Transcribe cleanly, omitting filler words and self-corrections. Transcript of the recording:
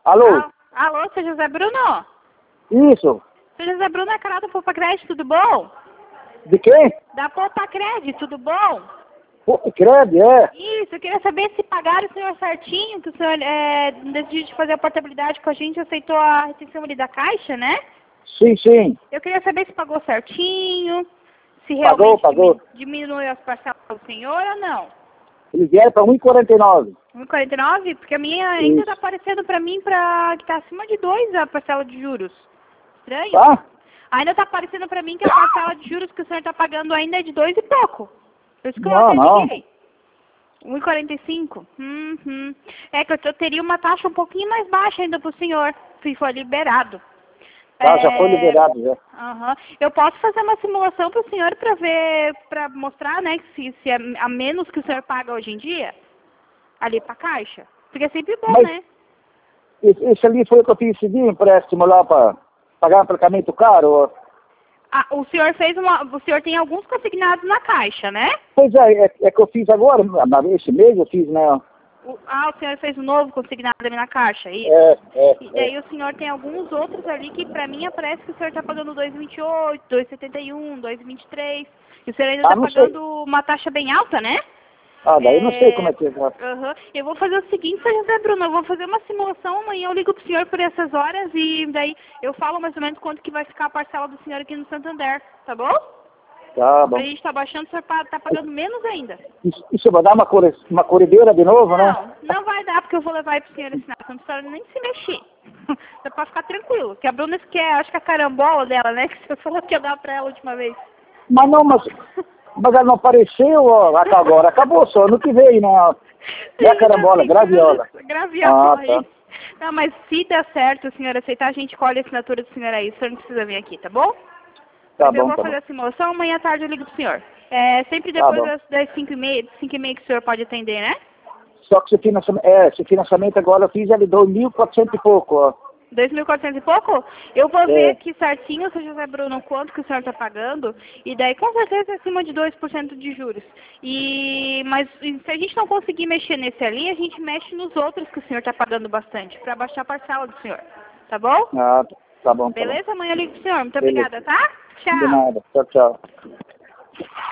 Alô? Alô, seu José Bruno? Isso. Seu José Bruno é canal da Poupa Crédito, tudo bom? De quem? Da Poupa Crédito, tudo bom? Pô, credo, é. Isso, eu queria saber se pagaram o senhor certinho, que o senhor decidiu de fazer a portabilidade com a gente, aceitou a retenção ali da Caixa, né? Sim, sim. Eu queria saber se pagou certinho, se Pagou, realmente pagou. diminuiu as parcelas do senhor ou não. Eles vieram para 1,49. 1,49? Porque a minha ainda Isso. tá aparecendo pra mim que tá acima de 2 a parcela de juros. Estranho. Tá? Ainda tá aparecendo pra mim que a parcela de juros que o senhor tá pagando ainda é de 2 e pouco. Por isso que eu Não, não não. peguei. 1,45? É que eu teria uma taxa um pouquinho mais baixa ainda pro senhor, se for liberado. Tá, já foi liberado, já. Aham. Eu posso fazer uma simulação pro senhor pra ver, pra mostrar, né, se é a menos que o senhor paga hoje em dia, ali pra Caixa. Porque é sempre bom, Mas né? esse ali foi o que eu fiz esse empréstimo lá para pagar um apartamento caro. Ah, o senhor tem alguns consignados na Caixa, né? Pois é que eu fiz agora, esse mês eu fiz, né? O senhor fez um novo consignado ali na Caixa, isso? E daí o senhor tem alguns outros ali que pra mim parece que o senhor tá pagando 2,28, 2,71, 2,23. E o senhor ainda tá não sei. pagando uma taxa bem alta, né? Ah, daí eu não sei como é que é. Eu vou fazer o seguinte, seu José Bruno, eu vou fazer uma simulação, amanhã eu ligo pro senhor por essas horas e daí eu falo mais ou menos quanto que vai ficar a parcela do senhor aqui no Santander, tá bom? Tá bom. Pra gente tá baixando, o senhor tá pagando menos ainda. Isso vai dar uma corrideira de novo, né? Não vai dar, porque eu vou levar aí pro senhor assinar, não precisa nem se mexer. Você pode ficar tranquilo, que a Bruna quer, acho que a carambola dela, né, que você falou que ia dar pra ela a última vez. Mas não, mas ela não apareceu, ó, agora acabou só, ano que vem, né? Não é carambola, graviola. Graviola, Ah, tá. isso. Não, mas se der certo, o senhor aceitar, a gente colhe a assinatura do senhor aí, o senhor não precisa vir aqui, tá bom? Tá Eu bom, vou tá fazer bom. a simulação, amanhã à tarde eu ligo pro senhor. É sempre Tá depois bom. das 5h30, 5h30 que o senhor pode atender, né? Só que esse financiamento agora eu fiz ele 2.400 e pouco, ó. 2.400 e pouco? Eu vou ver É. aqui certinho, seu José Bruno, quanto que o senhor está pagando, e daí com certeza é acima de 2% de juros. Mas se a gente não conseguir mexer nesse ali, a gente mexe nos outros que o senhor está pagando bastante, para baixar a parcela do senhor. Tá bom? Ah, tá bom, tá bom. Beleza? Amanhã eu ligo pro senhor. Muito Beleza. obrigada, tá? De Tchau. nada. Tchau, tchau.